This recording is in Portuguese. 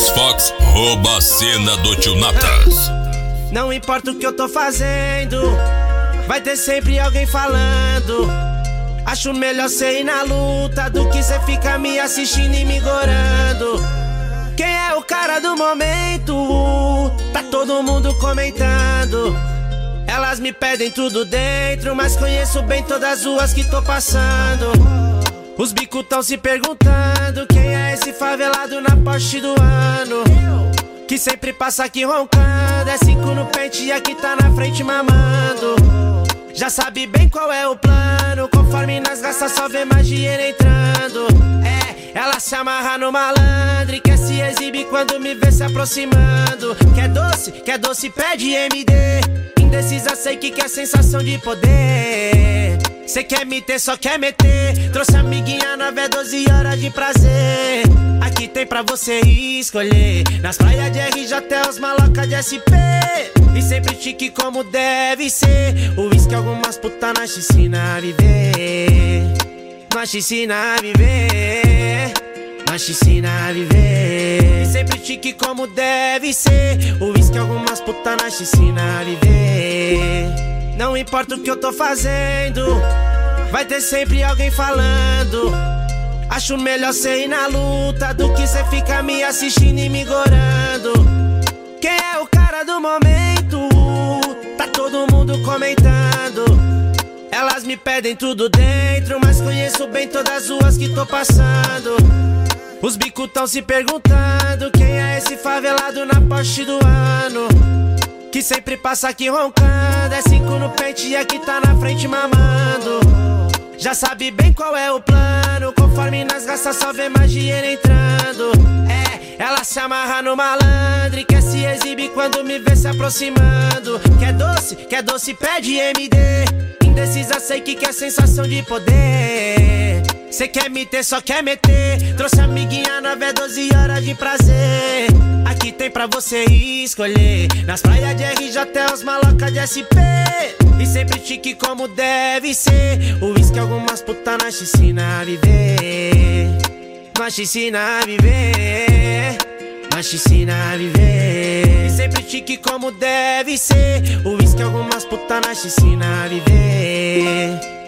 Matheus Fox rouba a cena do Tio Natas. Não importa o que eu tô fazendo, vai ter sempre alguém falando. Acho melhor cê ir na luta do que cê ficar me assistindo e me gorando. Quem é o cara do momento? Tá todo mundo comentando. Elas me pedem tudo dentro, mas conheço bem todas as ruas que tô passando. Os bicos tão se perguntando quem é esse favelado na Porsche do ano, que sempre passa aqui roncando. É 5 no pente e aqui tá na frente mamando. Já sabe bem qual é o plano, conforme nós gasta só vê mais dinheiro entrando. Ela se amarra no malandro e quer se exibir quando me vê se aproximando. Quer doce, pede MD. Indecisa, sei que quer sensação de poder. Cê quer me ter, só quer meter. Trouxe amiguinha nova, 12 horas de prazer. Aqui tem pra você escolher. Nas praias de RJ até os malocas de SP. E sempre chique como deve ser. O uísque algumas putas nós te ensina a viver. Nós te ensina a viver. Nós te ensina a viver. E sempre chique como deve ser. O uísque algumas putas nós te ensina a viver. Não importa o que eu tô fazendo, vai ter sempre alguém falando. Acho melhor cê ir na luta do que cê ficar me assistindo e me gorando. Quem é o cara do momento? Tá todo mundo comentando. Elas me pedem tudo dentro, mas conheço bem todas as ruas que tô passando. Os bicos tão se perguntando quem é esse favelado na Porsche do ano, que sempre passa aqui roncando. É 5 no pente e aqui tá na frente mamando. Já sabe bem qual é o plano, conforme nós gasta só vê mais dinheiro entrando. Ela se amarra no malandro e quer se exibir quando me vê se aproximando. Quer doce, pede MD. Indecisa, sei que quer sensação de poder. Cê quer me ter, só quer meter. Trouxe amiguinha nova, 12 horas de prazer. Aqui tem pra você escolher. Nas praias de RJ até os malocas de SP. E sempre chique como deve ser. O uísque algumas putas nós te ensina a viver. Nós te ensina a viver. Nós te ensina a viver. E sempre chique como deve ser. O uísque algumas putas nós te ensina a viver.